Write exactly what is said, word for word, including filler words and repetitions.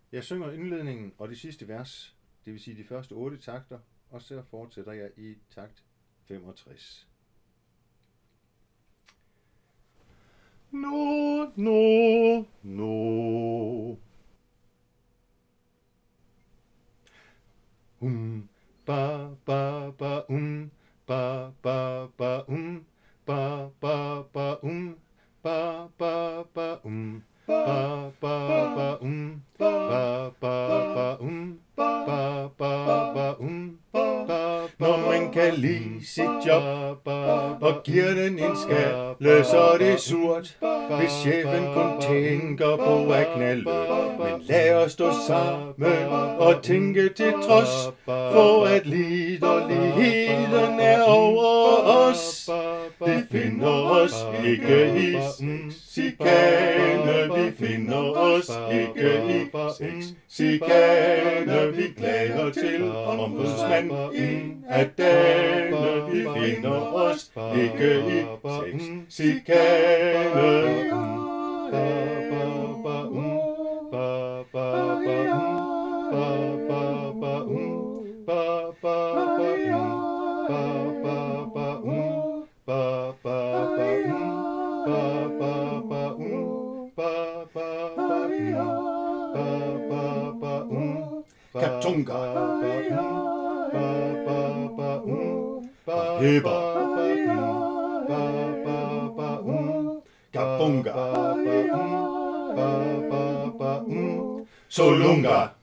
Jeg synger indledningen og de sidste vers, det vil sige de første otte takter, og så fortsætter jeg i takt femogtres. No, no, no. Um, ba, ba, ba, um, ba, ba, ba, um, ba, ba, ba, um, ba, ba, ba, um, ba, ba, ba, um, ba, ba, ba, um, ba, ba, ba, um, ba. Når man kan lide sit job og giver den en skalle, så er det surt, hvis chefen kun tænker på at knalde. Men lad os stå sammen og tænke til trods, for at liderligheden er over os. Vi finder os ikke i chikane, vi finder os ikke i chikane. Vi klager til ombudsmanden af dane, vi finder os ikke i chikane. Katunga, Heba, Kabunga, Solunga.